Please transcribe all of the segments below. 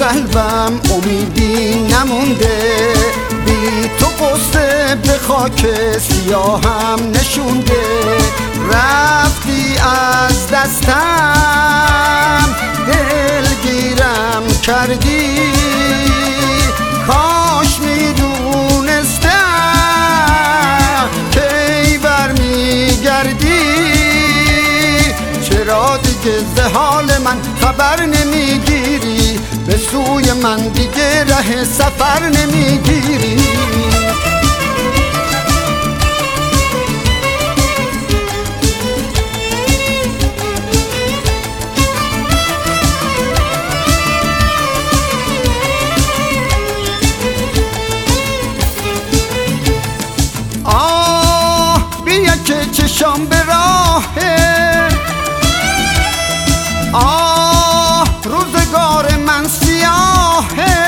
قلبم امیدی نمونده، بی تو قصه به خاک سیاهم نشونده. رفتی از دستم دلگیرم کردی، کاش میدونستم کی برمیگردی. چرا دیگه ز حال من خبر نمیگیری، به سوی من دیگه ره سفر نمیگیری. بیا که چشام به راهه، روزگار من سیاهه.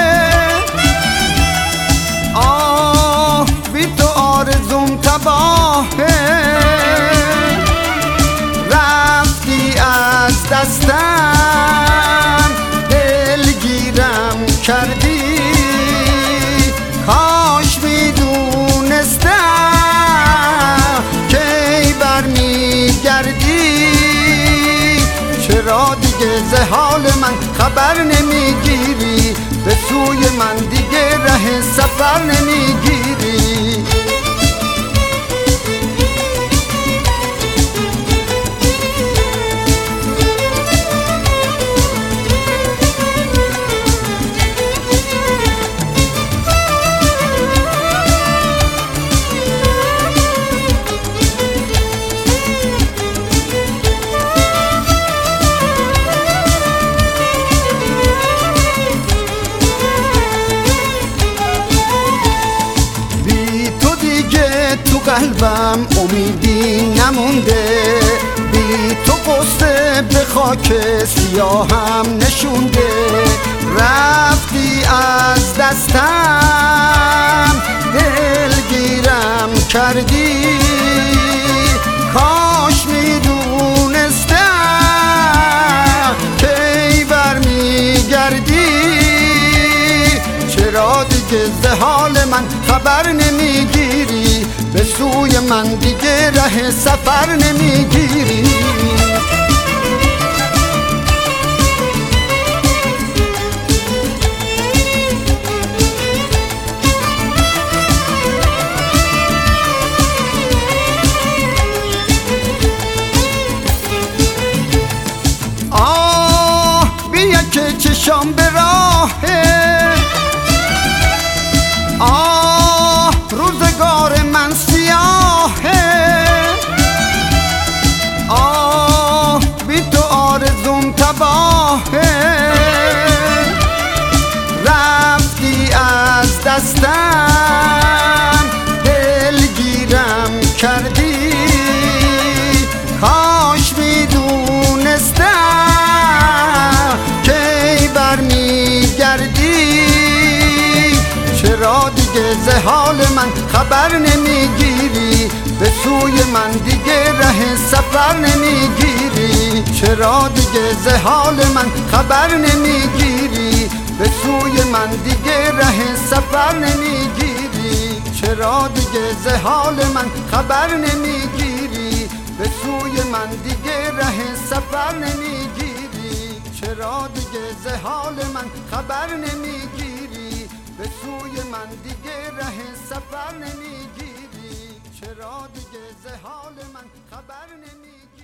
بی تو آرزوم تباهه، رفتی از دستم دلگیرم کردی. کاش میدونستم کی برمیگردی. چرا دیگه ز حال من خبر نمیگیری، به سوی من دیگه ره سفر نمیگیری. تو قلبم امیدی نمونده، بی تو قصه به خاک سیاهم نشونده. رفتی از دستم دلگیرم کردی، کاش میدونستم کی برمیگردی. چرا دیگه ز حال من خبر نمیگیری، به سوی من دیگه ره سفر نمیگیری. بیا که چشام به راهه، روزگار من سیاهه. بی تو آرزوم تباهه، رفتی از دستم دلگیرم کردی. کاش میدونستم کی برمیگردی. چرا دیگه ز حال من خبر نمیگیری، به سوی من دیگه ره سفر نمیگیری. چرا دیگه ز حال من خبر نمیگیری، به سوی من دیگه ره سفر نمیگیری. چرا دیگه ز حال من خبر نمیگیری، به سوی من دیگه ره سفر نمیگیری. چرا دیگه ز حال من خبر نمیگیری، به سوی من دیگه ره سفر نمیگیری. چرا دیگه ز حال من خبر نمیگیری.